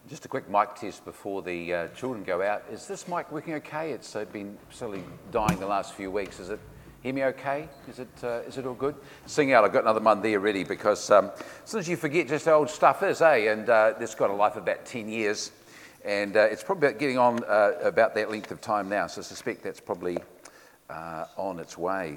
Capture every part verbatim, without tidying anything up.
Just a quick mic test before the uh, children go out. Is this mic working okay? It's uh, been slowly dying the last few weeks. Is it, hear me okay? Is it, uh, is it all good? Sing out, I've got another one there ready because um, as soon as you forget just how old stuff is, eh? And uh, it's got a life of about ten years. And uh, it's probably about getting on uh, about that length of time now. So I suspect that's probably uh, on its way.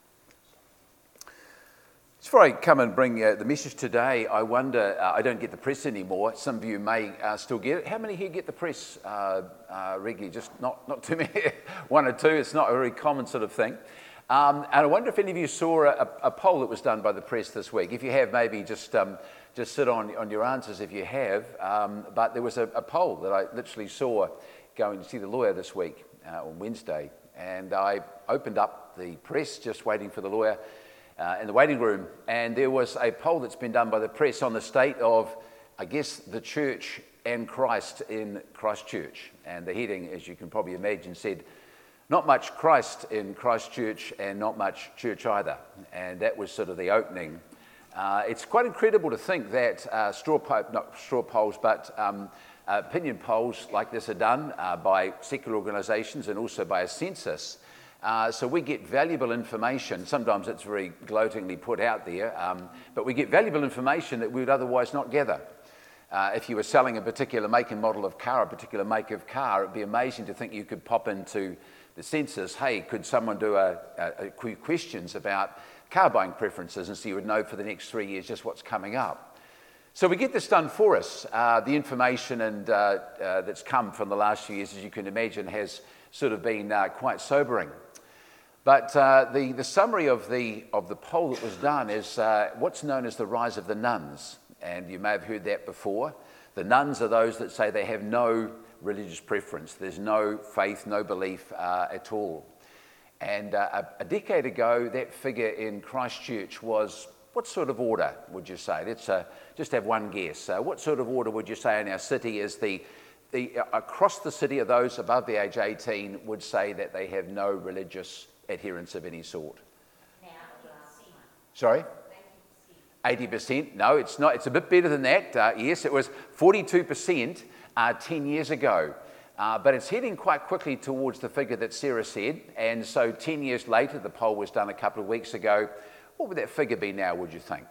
Before I come and bring uh, the message today, I wonder, uh, I don't get the press anymore. Some of you may uh, still get it. How many here get the press uh, uh, regularly? Just not, not too many, one or two. It's not a very common sort of thing. Um, and I wonder if any of you saw a, a poll that was done by the press this week. If you have, maybe just um, just sit on, on your answers if you have. Um, but there was a, a poll that I literally saw going to see the lawyer this week uh, on Wednesday. And I opened up the press, just waiting for the lawyer, Uh, in the waiting room, and there was a poll that's been done by the press on the state of, I guess, the church and Christ in Christchurch. And the heading, as you can probably imagine, said, not much Christ in Christchurch and not much church either. And that was sort of the opening. Uh, it's quite incredible to think that uh, straw po- not straw polls, but um, uh, opinion polls like this are done uh, by secular organisations and also by a census. Uh, so we get valuable information. Sometimes it's very gloatingly put out there, um, but we get valuable information that we would otherwise not gather. Uh, if you were selling a particular make and model of car, a particular make of car, it'd be amazing to think you could pop into the census, hey, could someone do a, a, a few questions about car buying preferences, and so you would know for the next three years just what's coming up. So we get this done for us. Uh, the information and uh, uh, that's come from the last few years, as you can imagine, has sort of been uh, quite sobering. But uh, the, the summary of the, of the poll that was done is uh, what's known as the rise of the nones. And you may have heard that before. The nones are those that say they have no religious preference. There's no faith, no belief uh, at all. And uh, a, a decade ago, that figure in Christchurch was, what sort of order would you say? Let's uh, just have one guess. Uh, what sort of order would you say in our city is the, the uh, across the city of those above the age eighteen would say that they have no religious adherence of any sort? Sorry? eighty percent? No, it's not. It's a bit better than that. Uh, yes, it was forty-two percent uh, ten years ago. Uh, but it's heading quite quickly towards the figure that Sarah said. And so ten years later, the poll was done a couple of weeks ago. What would that figure be now, would you think?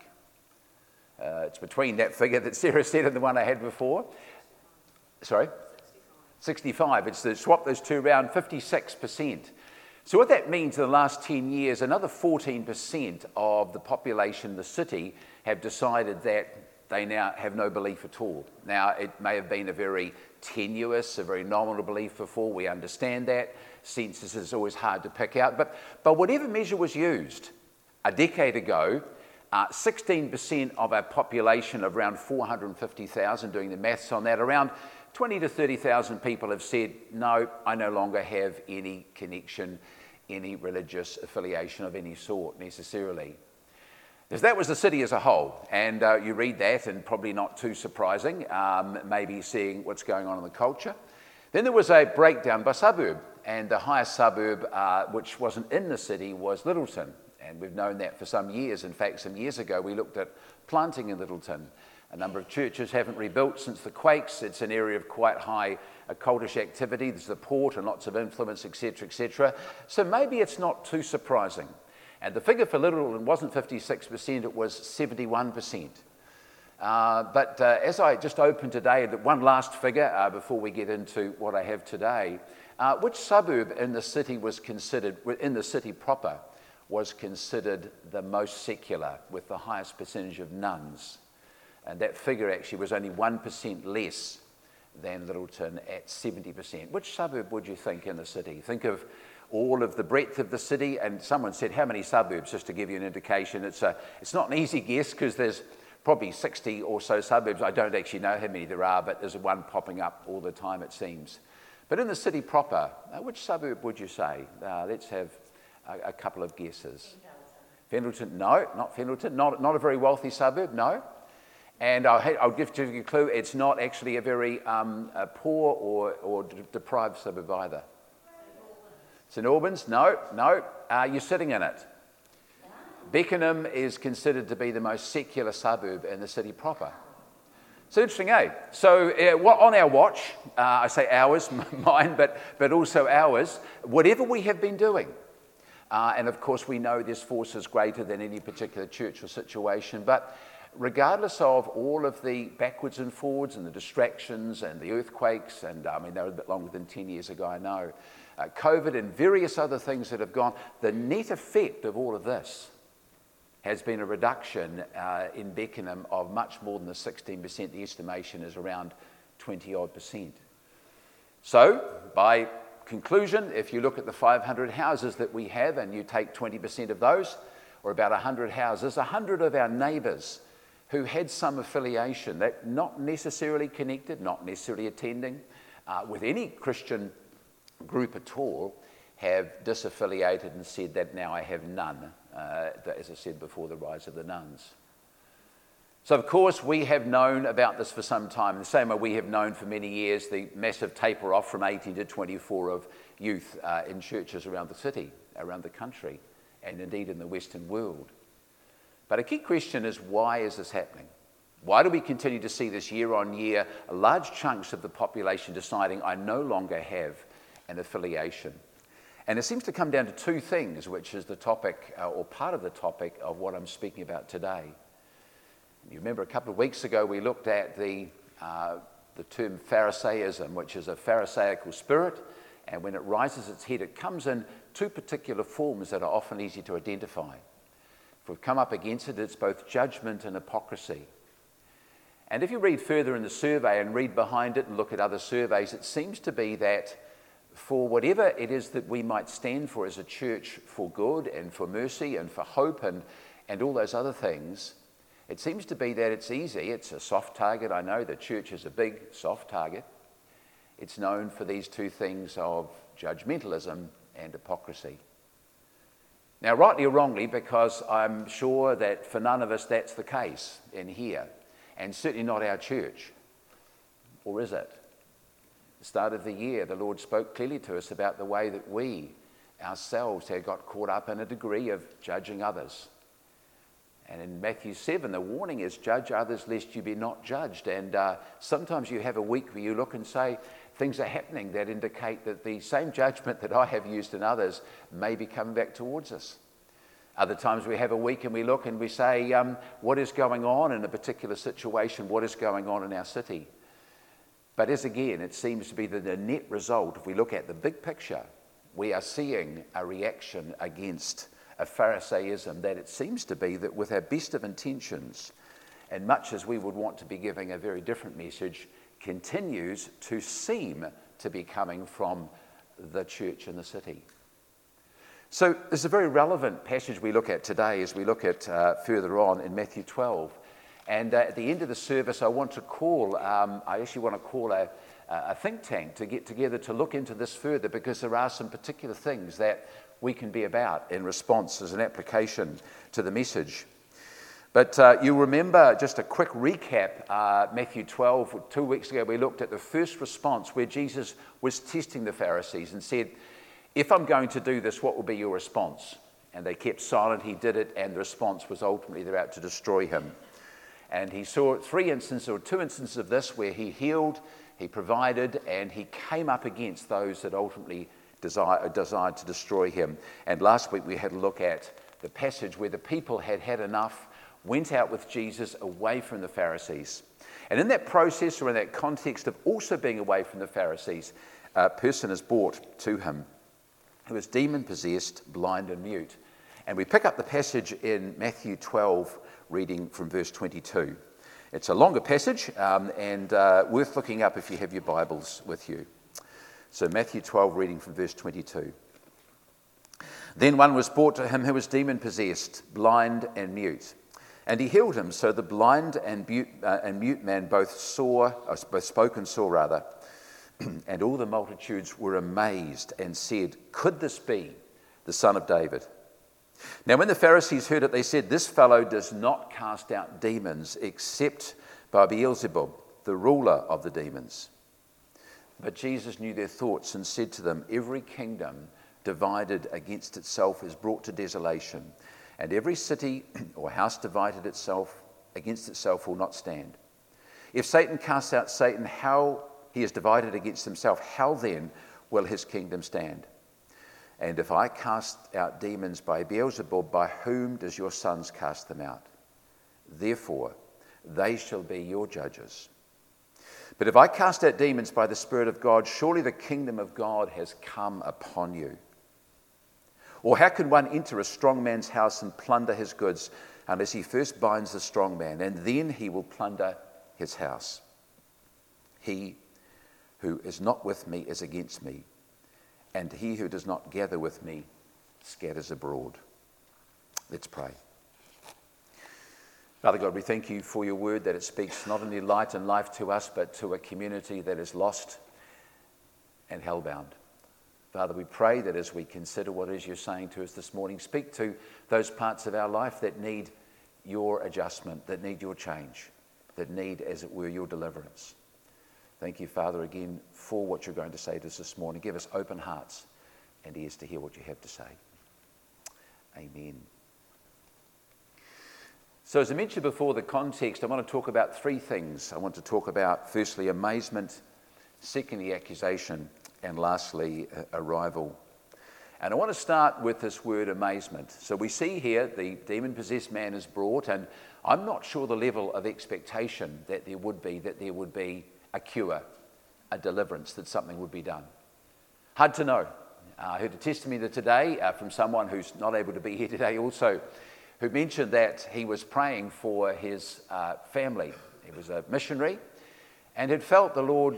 Uh, it's between that figure that Sarah said and the one I had before. Sorry? sixty-five. It's to swap those two around, fifty-six percent. So what that means in the last ten years, another fourteen percent of the population in the city have decided that they now have no belief at all. Now, it may have been a very tenuous, a very nominal belief before. We understand that. Census is always hard to pick out. But, but whatever measure was used, a decade ago, uh, sixteen percent of our population of around four hundred fifty thousand, doing the maths on that, around twenty to thirty thousand people have said, no, I no longer have any connection, any religious affiliation of any sort necessarily. Because that was the city as a whole. And uh, you read that, and probably not too surprising, um, maybe seeing what's going on in the culture. Then there was a breakdown by suburb. And the highest suburb, uh, which wasn't in the city, was Lyttelton. And we've known that for some years. In fact, some years ago, we looked at planting in Lyttelton. A number of churches haven't rebuilt since the quakes. It's an area of quite high occultish activity. There's the port and lots of influence, et cetera, et cetera. So maybe it's not too surprising. And the figure for Lyttelton wasn't fifty-six percent, it was seventy-one percent. Uh, but uh, as I just opened today, one last figure uh, before we get into what I have today. Uh, which suburb in the city was considered, in the city proper, was considered the most secular with the highest percentage of nones? And that figure actually was only one percent less than Lyttelton at seventy percent. Which suburb would you think in the city? Think of all of the breadth of the city, and someone said, how many suburbs, just to give you an indication. It's, a, it's not an easy guess because there's probably sixty or so suburbs. I don't actually know how many there are, but there's one popping up all the time, it seems. But in the city proper, uh, which suburb would you say? Uh, let's have a, a couple of guesses. Fendalton. No, not Fendalton. Not, not a very wealthy suburb, no. And I'll, I'll give you a clue, it's not actually a very um, a poor or, or deprived suburb either. Saint Albans? No, no. Uh, you're sitting in it. Beckenham is considered to be the most secular suburb in the city proper. So interesting, eh? So uh, what- on our watch, uh, I say ours, mine, but, but also ours, whatever we have been doing, uh, and of course we know this force is greater than any particular church or situation, but regardless of all of the backwards and forwards and the distractions and the earthquakes, and I mean, they were a bit longer than ten years ago, I know, uh, COVID and various other things that have gone, the net effect of all of this has been a reduction uh, in Beckenham of much more than the sixteen percent. The estimation is around twenty odd percent. So, by conclusion, if you look at the five hundred houses that we have and you take twenty percent of those, or about one hundred houses, one hundred of our neighbours who had some affiliation, that not necessarily connected, not necessarily attending uh, with any Christian group at all, have disaffiliated and said that now I have none, uh, as I said before, the rise of the nuns. So of course we have known about this for some time, the same way we have known for many years the massive taper off from eighteen to twenty-four of youth uh, in churches around the city, around the country, and indeed in the Western world. But a key question is, why is this happening? Why do we continue to see this year on year, large chunks of the population deciding I no longer have an affiliation? And it seems to come down to two things, which is the topic, uh, or part of the topic of what I'm speaking about today. You remember a couple of weeks ago we looked at the, uh, the term Pharisaism, which is a Pharisaical spirit, and when it rises its head, it comes in two particular forms that are often easy to identify. If we've come up against it, it's both judgment and hypocrisy. And if you read further in the survey and read behind it and look at other surveys, it seems to be that for whatever it is that we might stand for as a church, for good and for mercy and for hope and, and all those other things, it seems to be that it's easy. It's a soft target. I know the church is a big, soft target. It's known for these two things of judgmentalism and hypocrisy. Now, rightly or wrongly, because I'm sure that for none of us that's the case in here, and certainly not our church. Or is it? At the start of the year, the Lord spoke clearly to us about the way that we ourselves had got caught up in a degree of judging others. And in Matthew seven, the warning is, judge others lest you be not judged. And uh, sometimes you have a week where you look and say, things are happening that indicate that the same judgment that I have used in others may be coming back towards us. Other times we have a week and we look and we say, um, what is going on in a particular situation? What is going on in our city? But as again, it seems to be that the net result, if we look at the big picture, we are seeing a reaction against a Pharisaism that it seems to be that with our best of intentions, and much as we would want to be giving a very different message, continues to seem to be coming from the church in the city. So there's a very relevant passage we look at today as we look at uh, further on in Matthew twelve. And uh, at the end of the service, I want to call, um, I actually want to call a, a think tank to get together to look into this further, because there are some particular things that we can be about in response as an application to the message. But uh, you remember, just a quick recap, uh, Matthew twelve, two weeks ago we looked at the first response where Jesus was testing the Pharisees and said, if I'm going to do this, what will be your response? And they kept silent, he did it, and the response was ultimately they're out to destroy him. And he saw three instances, or two instances of this, where he healed, he provided, and he came up against those that ultimately desire, desired to destroy him. And last week we had a look at the passage where the people had had enough, went out with Jesus away from the Pharisees. And in that process, or in that context of also being away from the Pharisees, a person is brought to him who is demon-possessed, blind and mute. And we pick up the passage in Matthew twelve, reading from verse twenty-two. It's a longer passage um, and uh, worth looking up if you have your Bibles with you. So Matthew twelve, reading from verse twenty-two. Then one was brought to him who was demon-possessed, blind and mute. And he healed him, so the blind and mute, uh, and mute man both saw, uh, both spoke and saw rather, and all the multitudes were amazed and said, could this be the Son of David? Now when the Pharisees heard it, they said, this fellow does not cast out demons except by Beelzebub, the ruler of the demons. But Jesus knew their thoughts and said to them, every kingdom divided against itself is brought to desolation, and every city or house divided itself against itself will not stand. If Satan casts out Satan, how he is divided against himself, how then will his kingdom stand? And if I cast out demons by Beelzebub, by whom does your sons cast them out? Therefore, they shall be your judges. But if I cast out demons by the Spirit of God, surely the kingdom of God has come upon you. Or how can one enter a strong man's house and plunder his goods unless he first binds the strong man, and then he will plunder his house? He who is not with me is against me, and he who does not gather with me scatters abroad. Let's pray. Father God, we thank you for your word, that it speaks not only light and life to us, but to a community that is lost and hellbound. Father, we pray that as we consider what it is you're saying to us this morning, speak to those parts of our life that need your adjustment, that need your change, that need, as it were, your deliverance. Thank you, Father, again, for what you're going to say to us this morning. Give us open hearts and ears to hear what you have to say. Amen. So as I mentioned before, the context, I want to talk about three things. I want to talk about, firstly, amazement, secondly, accusation, and lastly, arrival. And I want to start with this word amazement. So we see here the demon-possessed man is brought, and I'm not sure the level of expectation that there would be, that there would be a cure, a deliverance, that something would be done. Hard to know. Uh, I heard a testimony today uh, from someone who's not able to be here today also, who mentioned that he was praying for his uh, family. He was a missionary and had felt the Lord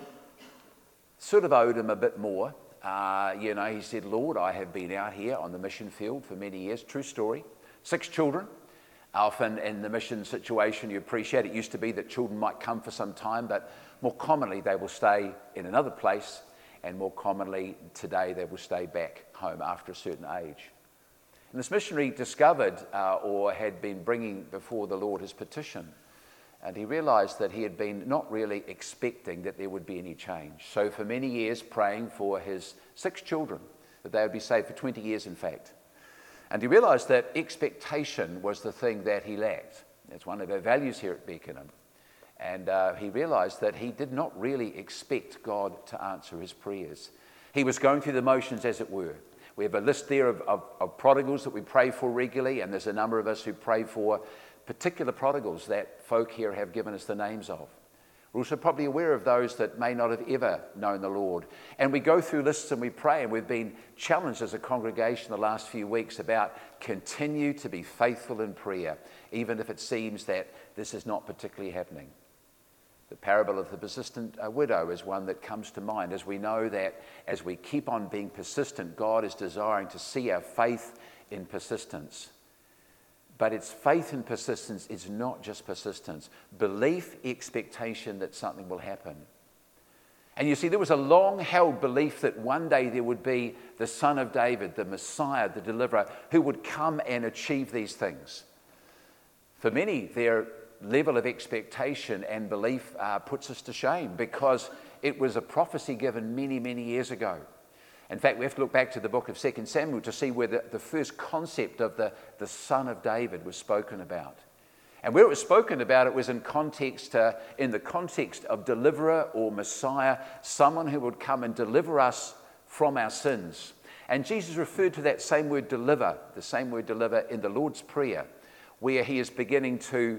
sort of owed him a bit more. Uh, you know, he said, Lord, I have been out here on the mission field for many years. True story. Six children. Often in the mission situation, you appreciate it used to be that children might come for some time, but more commonly they will stay in another place, and more commonly today they will stay back home after a certain age. And this missionary discovered uh, or had been bringing before the Lord his petition, and he realized that he had been not really expecting that there would be any change. So for many years praying for his six children, that they would be saved, for twenty years in fact. And he realized that expectation was the thing that he lacked. It's one of our values here at Beckenham. And uh, he realized that he did not really expect God to answer his prayers. He was going through the motions, as it were. We have a list there of, of, of prodigals that we pray for regularly, and there's a number of us who pray for particular prodigals that folk here have given us the names of. We're also probably aware of those that may not have ever known the Lord. And we go through lists and we pray, and we've been challenged as a congregation the last few weeks about continue to be faithful in prayer, even if it seems that this is not particularly happening. The parable of the persistent uh, widow is one that comes to mind, as we know that as we keep on being persistent, God is desiring to see our faith in persistence. But it's faith and persistence is not just persistence. Belief, expectation that something will happen. And you see, there was a long-held belief that one day there would be the Son of David, the Messiah, the Deliverer, who would come and achieve these things. For many, their level of expectation and belief uh, puts us to shame, because it was a prophecy given many, many years ago. In fact, we have to look back to the book of Second Samuel to see where the, the first concept of the, the Son of David was spoken about. And where it was spoken about, it was in context, uh, in the context of deliverer or Messiah, someone who would come and deliver us from our sins. And Jesus referred to that same word deliver, the same word deliver in the Lord's Prayer, where he is beginning to,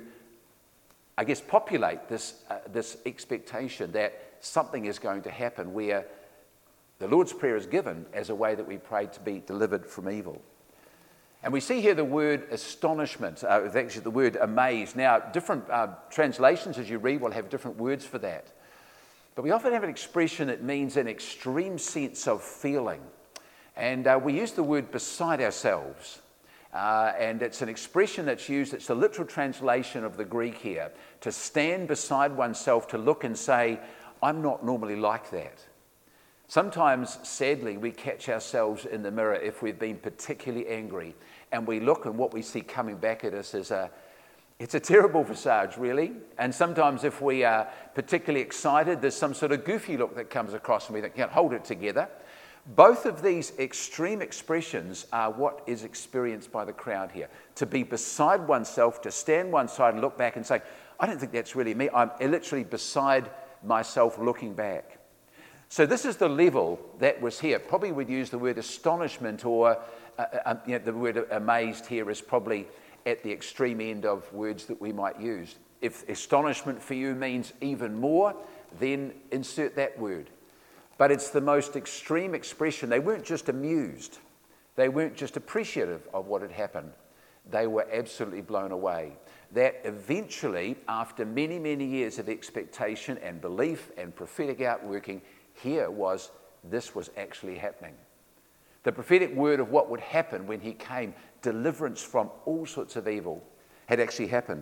I guess, populate this, uh, this expectation that something is going to happen, where the Lord's Prayer is given as a way that we pray to be delivered from evil. And we see here the word astonishment, uh, actually the word amazed. Now, different uh, translations as you read will have different words for that. But we often have an expression that means an extreme sense of feeling. And uh, we use the word beside ourselves. Uh, and it's an expression that's used, it's a literal translation of the Greek here, to stand beside oneself, to look and say, I'm not normally like that. Sometimes, sadly, we catch ourselves in the mirror if we've been particularly angry, and we look and what we see coming back at us is a, it's a terrible visage, really. And sometimes if we are particularly excited, there's some sort of goofy look that comes across and we think, can't hold it together. Both of these extreme expressions are what is experienced by the crowd here. To be beside oneself, to stand one side and look back and say, I don't think that's really me. I'm literally beside myself looking back. So this is the level that was here. Probably we'd use the word astonishment, or uh, uh, you know, the word amazed here is probably at the extreme end of words that we might use. If astonishment for you means even more, then insert that word. But it's the most extreme expression. They weren't just amused. They weren't just appreciative of what had happened. They were absolutely blown away. That eventually, after many, many years of expectation and belief and prophetic outworking, here was, this was actually happening. The prophetic word of what would happen when he came, deliverance from all sorts of evil, had actually happened.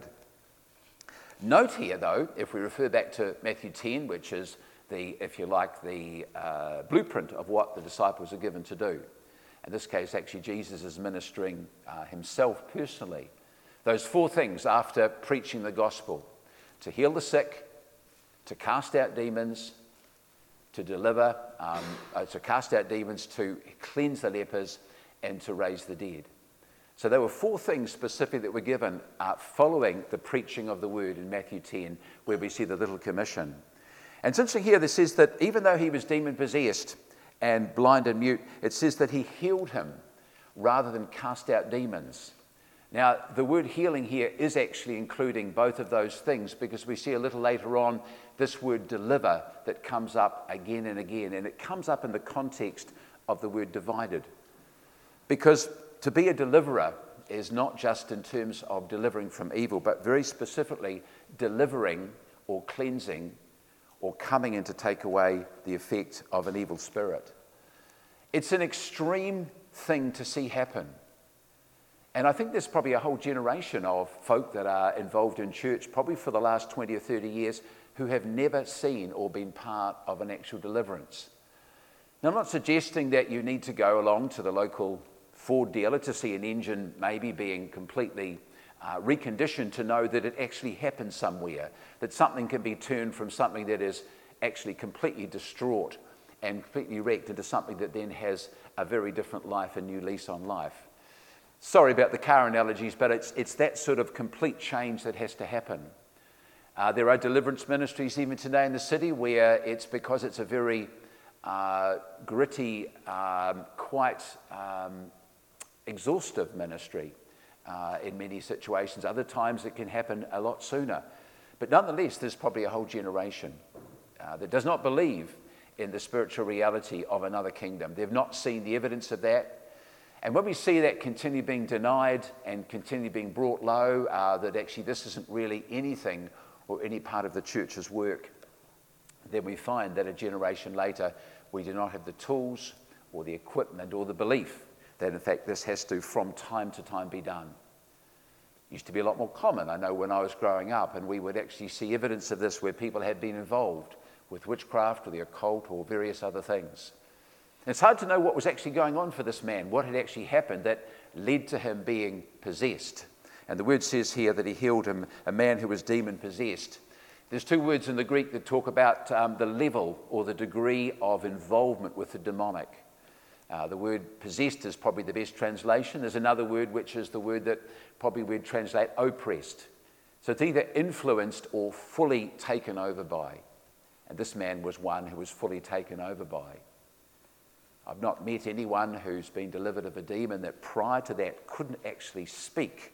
Note here, though, if we refer back to Matthew ten, which is the, if you like, the uh, blueprint of what the disciples are given to do. In this case, actually, Jesus is ministering uh, himself personally. Those four things after preaching the gospel: to heal the sick, to cast out demons, to deliver, um, uh, to cast out demons, to cleanse the lepers, and to raise the dead. So there were four things specifically that were given uh, following the preaching of the word in Matthew ten, where we see the little commission. And it's interesting here, this says that even though he was demon-possessed and blind and mute, it says that he healed him rather than cast out demons. Now, the word healing here is actually including both of those things, because we see a little later on this word deliver that comes up again and again, and it comes up in the context of the word divided. Because to be a deliverer is not just in terms of delivering from evil, but very specifically delivering or cleansing or coming in to take away the effect of an evil spirit. It's an extreme thing to see happen. And I think there's probably a whole generation of folk that are involved in church, probably for the last twenty or thirty years, who have never seen or been part of an actual deliverance. Now, I'm not suggesting that you need to go along to the local Ford dealer to see an engine maybe being completely uh, reconditioned to know that it actually happened somewhere, that something can be turned from something that is actually completely distraught and completely wrecked into something that then has a very different life, a new lease on life. Sorry about the car analogies, but it's, it's that sort of complete change that has to happen. Uh, there are deliverance ministries even today in the city where it's because it's a very uh, gritty, um, quite um, exhaustive ministry uh, in many situations. Other times it can happen a lot sooner. But nonetheless, there's probably a whole generation uh, that does not believe in the spiritual reality of another kingdom. They've not seen the evidence of that. And when we see that continue being denied and continue being brought low, uh, that actually this isn't really anything or any part of the church's work, then we find that a generation later we do not have the tools or the equipment or the belief that in fact this has to from time to time be done. It used to be a lot more common, I know, when I was growing up, and we would actually see evidence of this where people had been involved with witchcraft or the occult or various other things. It's hard to know what was actually going on for this man, what had actually happened that led to him being possessed. And the word says here that he healed him, a man who was demon-possessed. There's two words in the Greek that talk about um, the level or the degree of involvement with the demonic. Uh, the word possessed is probably the best translation. There's another word which is the word that probably we'd translate oppressed. So it's either influenced or fully taken over by. And this man was one who was fully taken over by. I've not met anyone who's been delivered of a demon that prior to that couldn't actually speak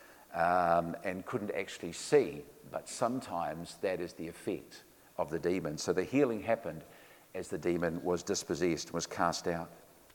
um, and couldn't actually see, but sometimes that is the effect of the demon. So the healing happened as the demon was dispossessed, was cast out.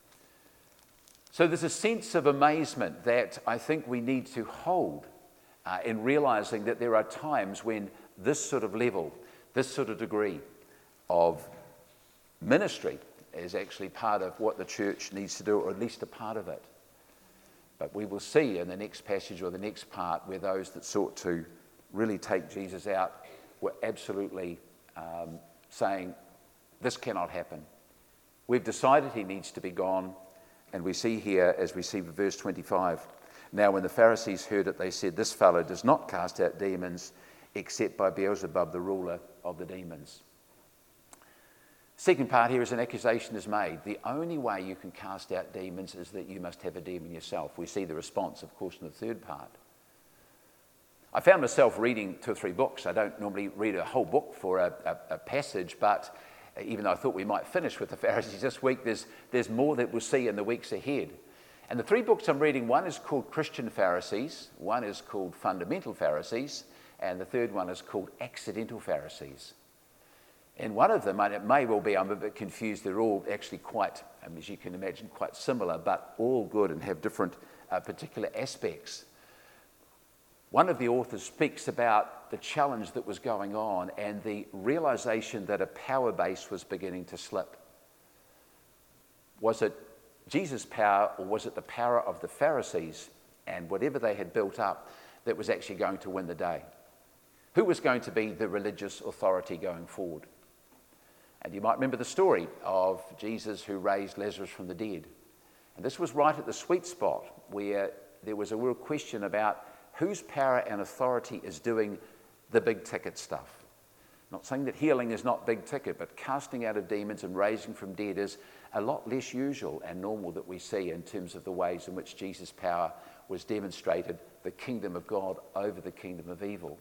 So there's a sense of amazement that I think we need to hold uh, in realizing that there are times when this sort of level, this sort of degree of ministry is actually part of what the church needs to do, or at least a part of it. But we will see in the next passage or the next part where those that sought to really take Jesus out were absolutely um, saying, this cannot happen. We've decided he needs to be gone. And we see here, as we see in verse twenty-five, now when the Pharisees heard it, they said, this fellow does not cast out demons except by Beelzebub, the ruler of the demons. Second part here is an accusation is made. The only way you can cast out demons is that you must have a demon yourself. We see the response, of course, in the third part. I found myself reading two or three books. I don't normally read a whole book for a, a, a passage, but even though I thought we might finish with the Pharisees this week, there's, there's more that we'll see in the weeks ahead. And the three books I'm reading, one is called Christian Pharisees, one is called Fundamental Pharisees, and the third one is called Accidental Pharisees. And one of them, and it may well be, I'm a bit confused, they're all actually quite, um, as you can imagine, quite similar, but all good and have different uh, particular aspects. One of the authors speaks about the challenge that was going on and the realization that a power base was beginning to slip. Was it Jesus' power, or was it the power of the Pharisees and whatever they had built up that was actually going to win the day? Who was going to be the religious authority going forward? And you might remember the story of Jesus who raised Lazarus from the dead. And this was right at the sweet spot where there was a real question about whose power and authority is doing the big ticket stuff. Not saying that healing is not big ticket, but casting out of demons and raising from dead is a lot less usual and normal that we see in terms of the ways in which Jesus' power was demonstrated, the kingdom of God over the kingdom of evil.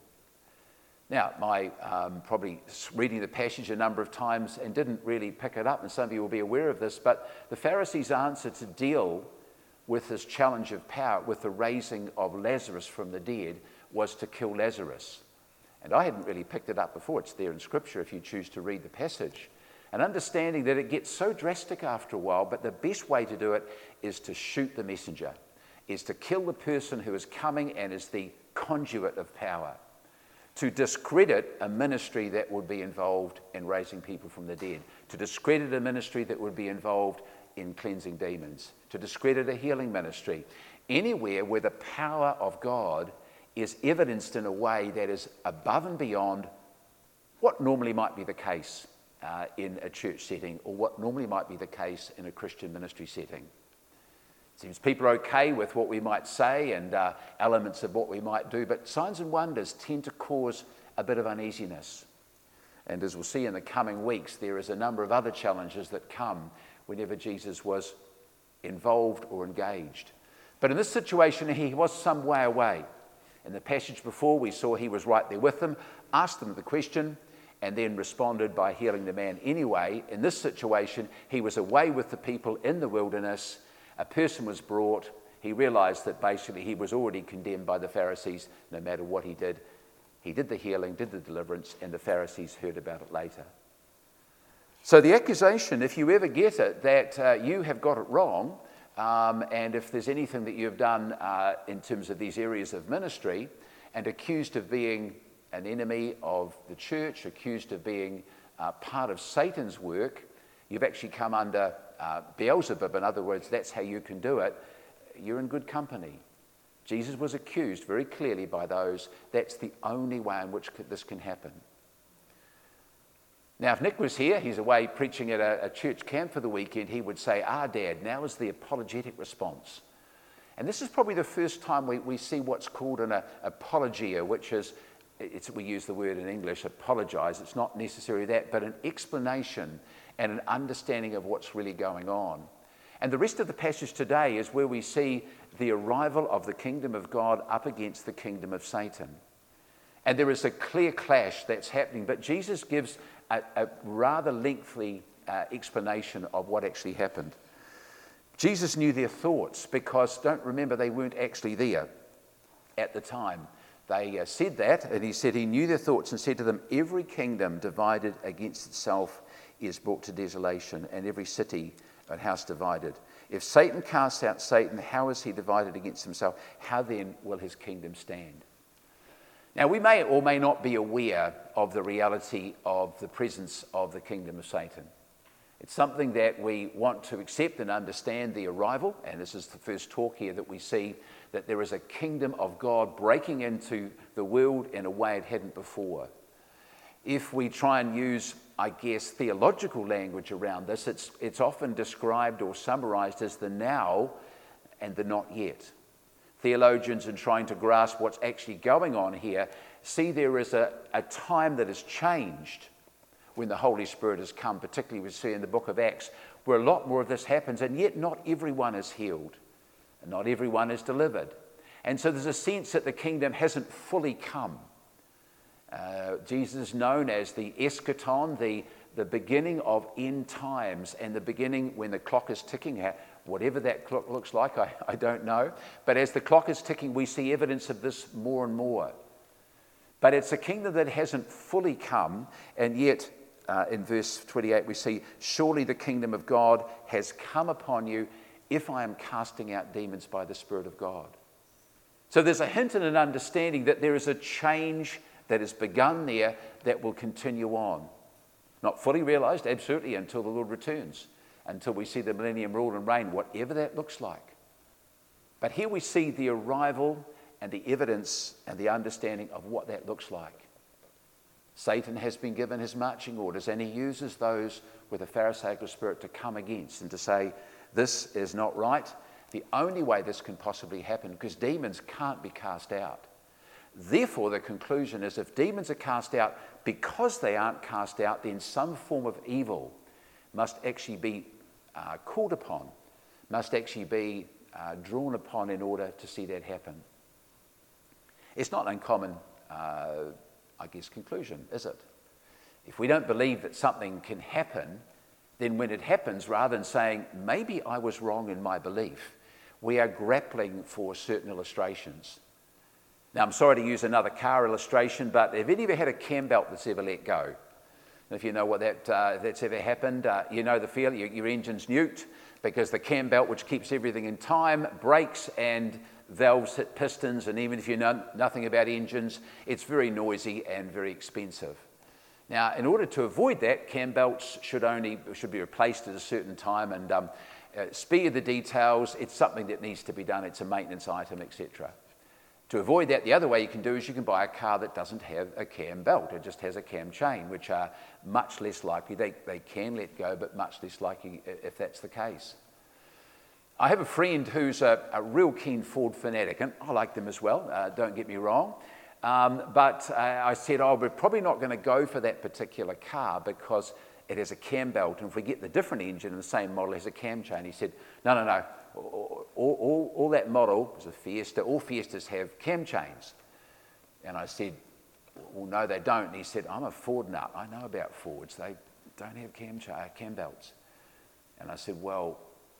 Now, my um, probably reading the passage a number of times and didn't really pick it up, and some of you will be aware of this, but the Pharisees' answer to deal with this challenge of power, with the raising of Lazarus from the dead, was to kill Lazarus. And I hadn't really picked it up before. It's there in Scripture if you choose to read the passage. And understanding that it gets so drastic after a while, but the best way to do it is to shoot the messenger, is to kill the person who is coming and is the conduit of power, to discredit a ministry that would be involved in raising people from the dead, to discredit a ministry that would be involved in cleansing demons, to discredit a healing ministry, anywhere where the power of God is evidenced in a way that is above and beyond what normally might be the case uh, in a church setting, or what normally might be the case in a Christian ministry setting. It seems people are okay with what we might say and uh, elements of what we might do, but signs and wonders tend to cause a bit of uneasiness. And as we'll see in the coming weeks, there is a number of other challenges that come whenever Jesus was involved or engaged. But in this situation, he was some way away. In the passage before, we saw he was right there with them, asked them the question, and then responded by healing the man anyway. In this situation, he was away with the people in the wilderness. A person was brought. He realized that basically he was already condemned by the Pharisees no matter what he did. He did the healing, did the deliverance, and the Pharisees heard about it later. So the accusation, if you ever get it, that uh, you have got it wrong, um, and if there's anything that you've done uh, in terms of these areas of ministry, and accused of being an enemy of the church, accused of being uh, part of Satan's work, you've actually come under uh, Beelzebub. In other words, that's how you can do it. You're in good company. Jesus was accused very clearly by those. That's the only way in which this can happen. Now, if Nick was here, he's away preaching at a, a church camp for the weekend, he would say, ah, Dad, now is the apologetic response. And this is probably the first time we, we see what's called an a, apologia, which is, it's, we use the word in English, apologize. It's not necessarily that, but an explanation and an understanding of what's really going on. And the rest of the passage today is where we see the arrival of the kingdom of God up against the kingdom of Satan. And there is a clear clash that's happening, but Jesus gives a, a rather lengthy uh, explanation of what actually happened. Jesus knew their thoughts because, don't remember, they weren't actually there at the time. They uh, said that, and he said he knew their thoughts and said to them, every kingdom divided against itself is brought to desolation, and every city and house divided. If Satan casts out Satan, how is he divided against himself? How then will his kingdom stand? Now, we may or may not be aware of the reality of the presence of the kingdom of Satan. It's something that we want to accept and understand the arrival, and this is the first talk here that we see that there is a kingdom of God breaking into the world in a way it hadn't before. If we try and use, I guess, theological language around this, it's, it's often described or summarized as the now and the not yet. Theologians, in trying to grasp what's actually going on here, see there is a, a time that has changed when the Holy Spirit has come, particularly we see in the book of Acts, where a lot more of this happens, and yet not everyone is healed, and not everyone is delivered. And so there's a sense that the kingdom hasn't fully come. Uh, Jesus is known as the eschaton, the, the beginning of end times, and the beginning when the clock is ticking. Whatever that clock looks like, I, I don't know. But as the clock is ticking, we see evidence of this more and more. But it's a kingdom that hasn't fully come, and yet uh, in verse twenty-eight we see, surely the kingdom of God has come upon you if I am casting out demons by the Spirit of God. So there's a hint and an understanding that there is a change that has begun there that will continue on. Not fully realized, absolutely, until the Lord returns, until we see the millennium rule and reign, whatever that looks like. But here we see the arrival and the evidence and the understanding of what that looks like. Satan has been given his marching orders, and he uses those with a Pharisaical spirit to come against and to say, this is not right. The only way this can possibly happen, because demons can't be cast out. Therefore, the conclusion is if demons are cast out because they aren't cast out, then some form of evil must actually be uh, called upon, must actually be uh, drawn upon in order to see that happen. It's not an uncommon, uh, I guess, conclusion, is it? If we don't believe that something can happen, then when it happens, rather than saying, maybe I was wrong in my belief, we are grappling for certain illustrations. Now, I'm sorry to use another car illustration, but have any of you had a cam belt that's ever let go? If you know what that uh, that's ever happened, uh, you know the feeling, your, your engine's nuked because the cam belt, which keeps everything in time, breaks and valves hit pistons, and even if you know nothing about engines, it's very noisy and very expensive. Now, in order to avoid that, cam belts should only should be replaced at a certain time, and um, uh, spare the details. It's something that needs to be done. It's a maintenance item, et cetera. To avoid that, the other way you can do is you can buy a car that doesn't have a cam belt. It just has a cam chain, which are much less likely. They, they can let go, but much less likely if that's the case. I have a friend who's a, a real keen Ford fanatic, and I like them as well, uh, don't get me wrong. Um, but uh, I said, oh, we're probably not going to go for that particular car because it has a cam belt, and if we get the different engine and the same model has a cam chain. He said, no, no, no. All, all, all that model was a Fiesta. All Fiestas have cam chains. And I said, well, no, they don't. And he said, I'm a Ford nut. I know about Fords. They don't have cam, cha- cam belts. And I said, well,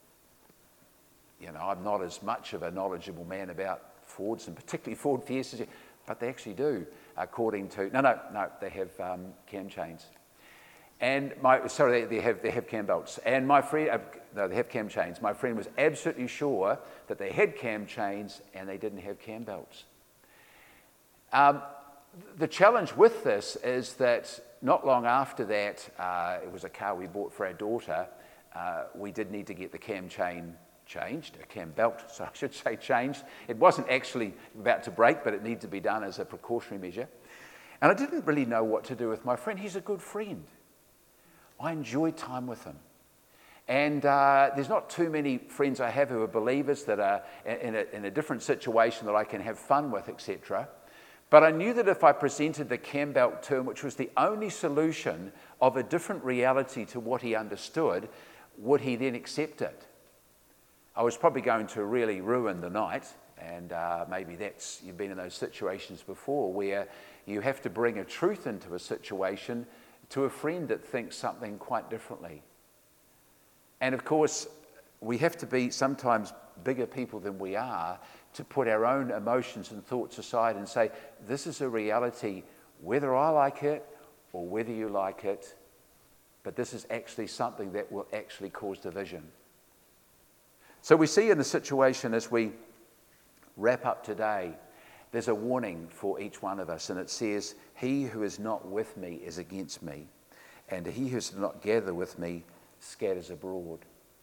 you know, I'm not as much of a knowledgeable man about Fords, and particularly Ford Fiestas, but they actually do, according to... No, no, no, they have um, cam chains. And my, sorry, they, they have they have cam belts. And my friend, uh, no, they have cam chains. My friend was absolutely sure that they had cam chains and they didn't have cam belts. Um, the challenge with this is that not long after that, uh, it was a car we bought for our daughter. Uh, we did need to get the cam chain changed, a cam belt, so I should say changed. It wasn't actually about to break, but it needed to be done as a precautionary measure. And I didn't really know what to do with my friend. He's a good friend. I enjoy time with him. And uh, there's not too many friends I have who are believers that are in a, in a different situation that I can have fun with, et cetera. But I knew that if I presented the cam belt term, which was the only solution of a different reality to what he understood, would he then accept it? I was probably going to really ruin the night, and uh, maybe that's, you've been in those situations before where you have to bring a truth into a situation to a friend that thinks something quite differently. And of course, we have to be sometimes bigger people than we are to put our own emotions and thoughts aside and say, this is a reality, whether I like it or whether you like it, but this is actually something that will actually cause division. So we see in the situation as we wrap up today, there's a warning for each one of us, and it says, he who is not with me is against me, and he who does not gather with me scatters abroad.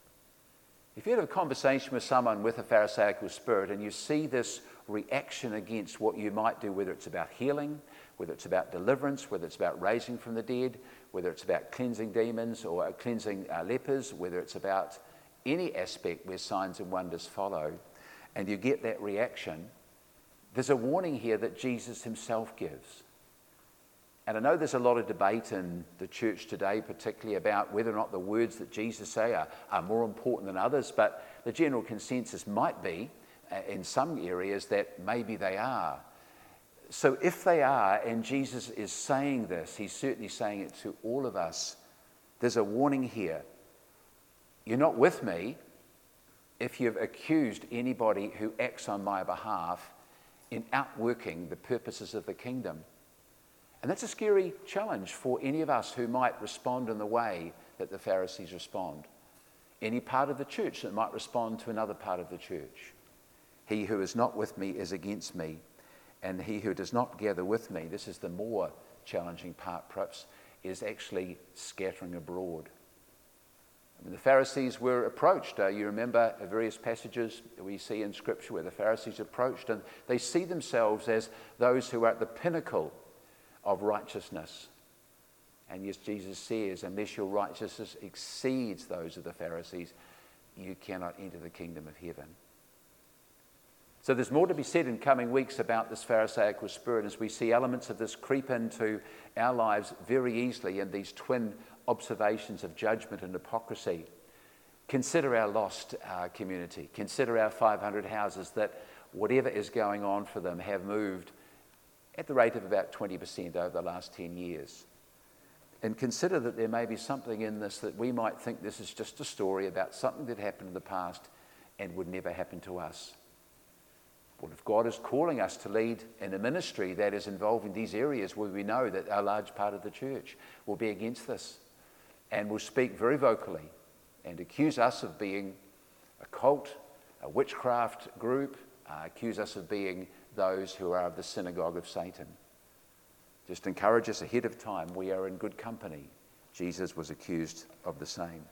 If you have a conversation with someone with a Pharisaical spirit and you see this reaction against what you might do, whether it's about healing, whether it's about deliverance, whether it's about raising from the dead, whether it's about cleansing demons or cleansing uh, lepers, whether it's about any aspect where signs and wonders follow, and you get that reaction, there's a warning here that Jesus himself gives. And I know there's a lot of debate in the church today, particularly about whether or not the words that Jesus say are, are more important than others, but the general consensus might be in some areas that maybe they are. So if they are, and Jesus is saying this, he's certainly saying it to all of us, there's a warning here. You're not with me if you've accused anybody who acts on my behalf in outworking the purposes of the kingdom. And that's a scary challenge for any of us who might respond in the way that the Pharisees respond. Any part of the church that might respond to another part of the church. He who is not with me is against me, and he who does not gather with me, this is the more challenging part perhaps, is actually scattering abroad. I mean, the Pharisees were approached. Uh, you remember various passages that we see in Scripture where the Pharisees approached, and they see themselves as those who are at the pinnacle of righteousness. And yes, Jesus says, unless your righteousness exceeds those of the Pharisees, you cannot enter the kingdom of heaven. So there's more to be said in coming weeks about this Pharisaical spirit as we see elements of this creep into our lives very easily in these twin observations of judgment and hypocrisy. Consider our lost uh, community. Consider our five hundred houses that, whatever is going on for them, have moved at the rate of about twenty percent over the last ten years. And consider that there may be something in this that we might think this is just a story about something that happened in the past and would never happen to us. Well, if God is calling us to lead in a ministry that is involving these areas where we know that a large part of the church will be against this and will speak very vocally and accuse us of being a cult, a witchcraft group, uh, accuse us of being those who are of the synagogue of Satan. Just encourage us ahead of time. We are in good company. Jesus was accused of the same.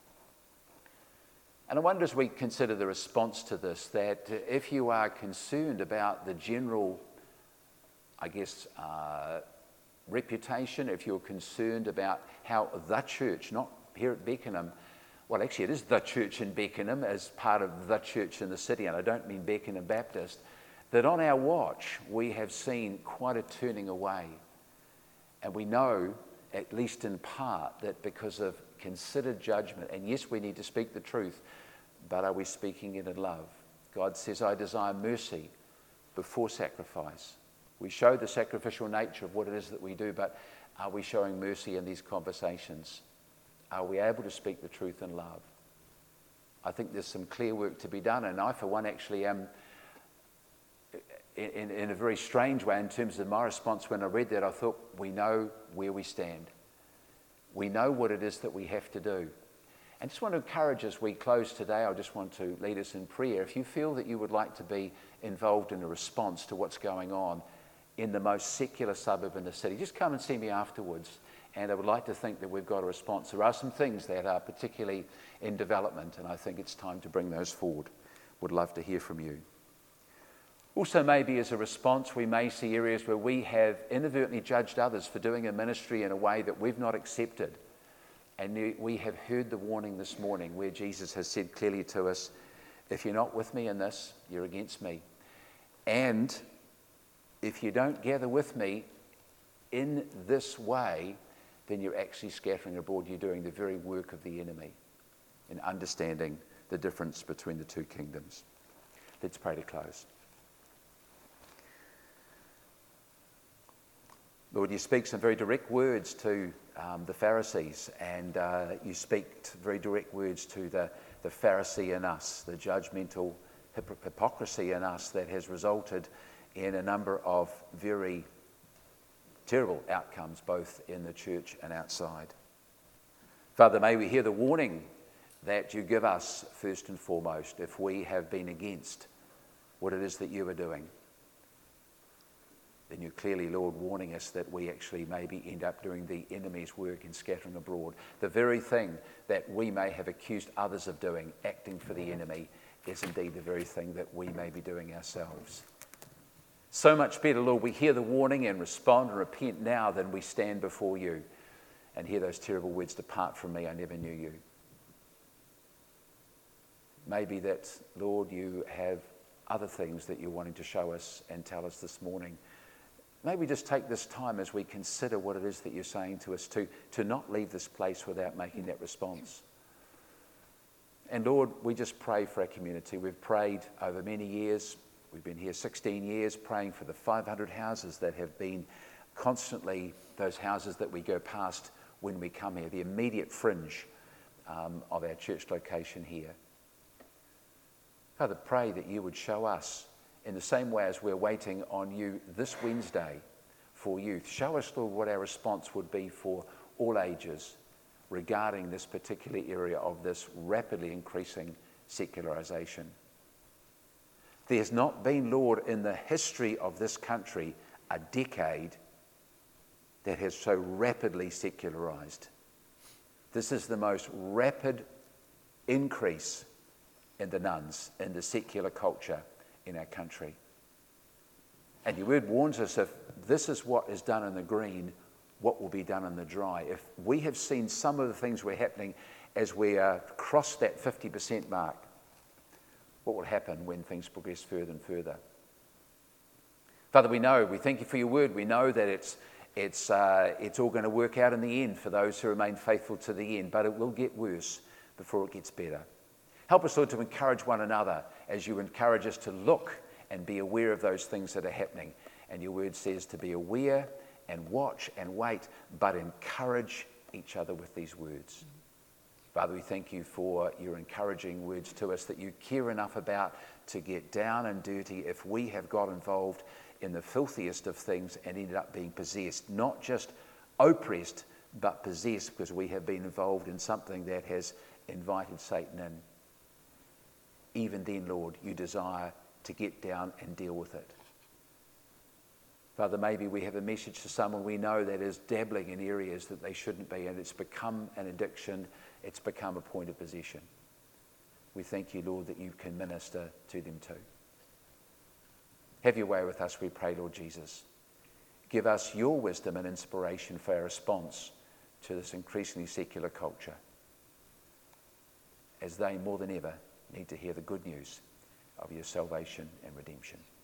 And I wonder as we consider the response to this, that if you are concerned about the general, I guess, uh, reputation, if you're concerned about how the church, not here at Beckenham, well, actually it is the church in Beckenham as part of the church in the city, and I don't mean Beckenham Baptist, that on our watch we have seen quite a turning away. And we know, at least in part, that because of considered judgment, and yes, we need to speak the truth, but are we speaking it in love? God says, I desire mercy before sacrifice. We show the sacrificial nature of what it is that we do, but are we showing mercy in these conversations? Are we able to speak the truth in love? I think there's some clear work to be done, and I, for one, actually am, in, in a very strange way, in terms of my response when I read that, I thought, we know where we stand. We know what it is that we have to do. I just want to encourage as we close today, I just want to lead us in prayer. If you feel that you would like to be involved in a response to what's going on in the most secular suburb in the city, just come and see me afterwards. And I would like to think that we've got a response. There are some things that are particularly in development, and I think it's time to bring those forward. Would love to hear from you. Also, maybe as a response, we may see areas where we have inadvertently judged others for doing a ministry in a way that we've not accepted. And we have heard the warning this morning where Jesus has said clearly to us, if you're not with me in this, you're against me. And if you don't gather with me in this way, then you're actually scattering abroad. You're doing the very work of the enemy in understanding the difference between the two kingdoms. Let's pray to close. Lord, you speak some very direct words to um, the Pharisees, and uh, you speak very direct words to the, the Pharisee in us, the judgmental hypocr- hypocrisy in us that has resulted in a number of very terrible outcomes, both in the church and outside. Father, may we hear the warning that you give us first and foremost if we have been against what it is that you are doing. Then you're clearly, Lord, warning us that we actually maybe end up doing the enemy's work in scattering abroad. The very thing that we may have accused others of doing, acting for the enemy, is indeed the very thing that we may be doing ourselves. So much better, Lord, we hear the warning and respond and repent now than we stand before you and hear those terrible words, depart from me, I never knew you. Maybe that, Lord, you have other things that you're wanting to show us and tell us this morning. Maybe just take this time as we consider what it is that you're saying to us to, to not leave this place without making that response. And Lord, we just pray for our community. We've prayed over many years. We've been here sixteen years praying for the five hundred houses that have been constantly those houses that we go past when we come here, the immediate fringe um, of our church location here. Father, pray that you would show us in the same way as we're waiting on you this Wednesday for youth. Show us, Lord, what our response would be for all ages regarding this particular area of this rapidly increasing secularization. There's not been, Lord, in the history of this country a decade that has so rapidly secularized. This is the most rapid increase in the nuns, in the secular culture in our country. And your word warns us, if this is what is done in the green, what will be done in the dry? If we have seen some of the things were happening as we uh, cross that fifty percent mark, what will happen when things progress further and further? Father, we know, we thank you for your word. We know that it's, it's, uh, it's all going to work out in the end for those who remain faithful to the end, but it will get worse before it gets better. Help us, Lord, to encourage one another as you encourage us to look and be aware of those things that are happening. And your word says to be aware and watch and wait, but encourage each other with these words. Father, we thank you for your encouraging words to us that you care enough about to get down and dirty if we have got involved in the filthiest of things and ended up being possessed, not just oppressed, but possessed because we have been involved in something that has invited Satan in. Even then, Lord, you desire to get down and deal with it. Father, maybe we have a message to someone we know that is dabbling in areas that they shouldn't be, and it's become an addiction, it's become a point of possession. We thank you, Lord, that you can minister to them too. Have your way with us, we pray, Lord Jesus. Give us your wisdom and inspiration for our response to this increasingly secular culture, as they more than ever need to hear the good news of your salvation and redemption.